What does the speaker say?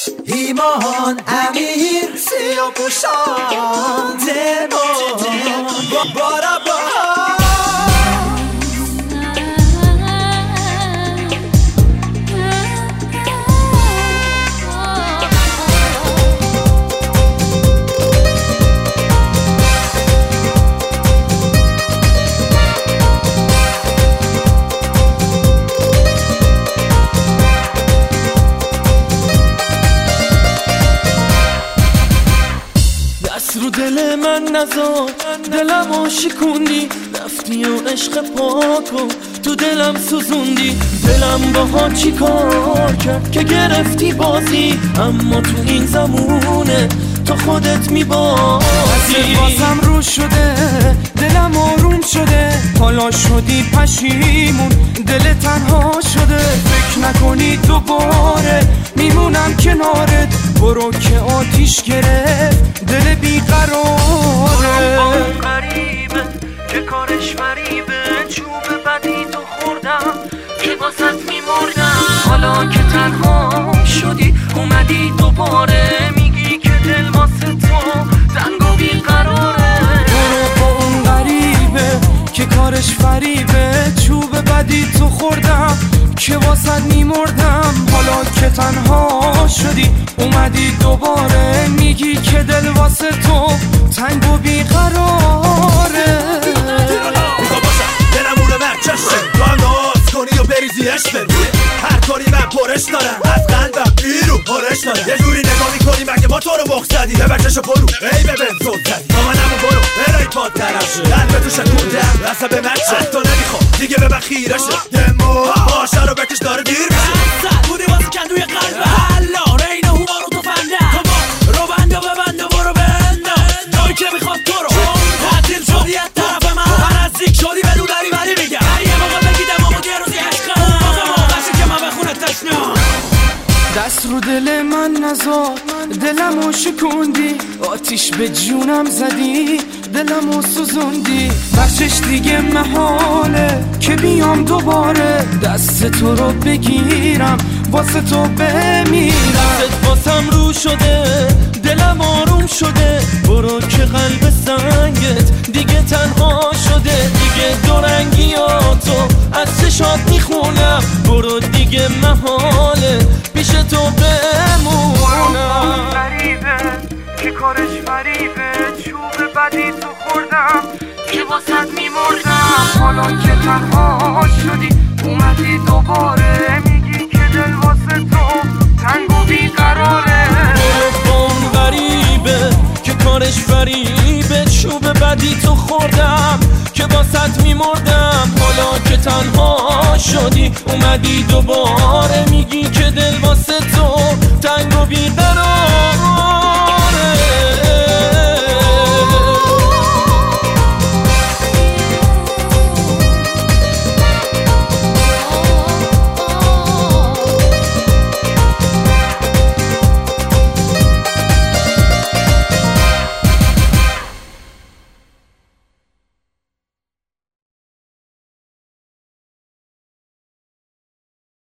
ایمان امیر سیاه پوشان دمون بارا رو دل من نذار دلمو شکوندی رفتی و عشق پاکو تو دلم سوزوندی دلم باها چی کار کرد که گرفتی بازی اما تو این زمونه تو خودت میبازی بازم رو شده دلم آروم شده حالا شدی پشیمون دل تنها شده فکر نکنی دوباره میمونم کنارت برو که آتیش گرفت دل بیقراره غریبه که کارش فریبه چوب بدی تو خوردم که واسط میمردم حالا که تنها شدی اومدی دوباره میگی که دل واسه تو تنگ و بیقراره برو با اون غریبه که کارش فریبه چوب بدی تو خوردم که واسط میمردم حالا که تنها شدی اومدی دوباره میگی که دل واسه تو تنگ و بیقراره میخوام باشم دلم اونو مرکشه تو هم ناز کنی و بریزی عشق روی هر کاری من پرش دارم از قلبم بیرو پرش دارم یه جوری نگاه میکنی مگه ما تو رو مخ زدی به بچهشو برو ای به بهم زود زدی با منمو برو برای پاد درشه قلب تو شکوندم اصلا به من چه تو نمیخوام دیگه به من خیرشه دمو باشه رو بکش داره دیر میشه بودی واسه کندوی قلبه حالا رین هوارو تو فنده رو بند و ببند و برو بنده نایی که میخواد تو رو تعطیل شدی از طرف من نزدیک شدی به دودری بری میگم یه موقع بگیدم آمود یه روزی عشقم موقعشه که من بخونه تشنم دست رو دل من نذار دلمو شکوندی آتیش به جونم زدی دلمو سوزوندی بخشش دیگه محاله که بیام دوباره دست تو رو بگیرم واسه تو بمیرم دست واسم رو شده دلم آروم شده برو که قلب سنگت دیگه تنها شده دیگه دورنگیاتو از چشات میخونم برو دیگه محاله پیش تو بمونم غریبه که کارش فریبه چوب بدی تو خوردم که واسط میمردم حالا که تنها شدی اومدی دوباره میگی که دل واسه تو تنگ و بیقراره با اون غریبه که کارش فریبه چوب بدی تو خوردم که واسط میمردم حالا که تنها شدی اومدی دوباره میگی که دل واسه تو تنگ و بیقراره